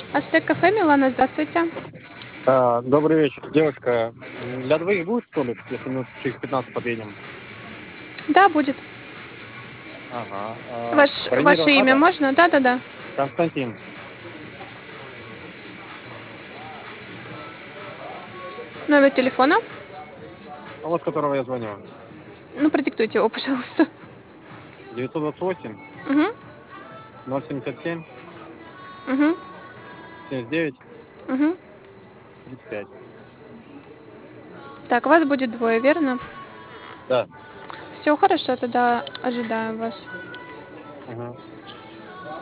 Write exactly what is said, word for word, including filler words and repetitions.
Ацтек кафе, Милана, здравствуйте. А, добрый вечер, девушка. м, Для двоих будет столик, если минут через пятнадцать подъедем? Да, будет. Ага. А, Ваш, ваше бронировать имя надо? можно? Да-да-да. Константин. Номер телефона? А вот с которого я звоню. Ну, продиктуйте его, пожалуйста. девятьсот двадцать восемь Угу, ноль семьдесят семь угу, семьдесят девять угу. тридцать пять. Так, вас будет двое, верно? Да. Все хорошо, тогда ожидаю вас. Ага.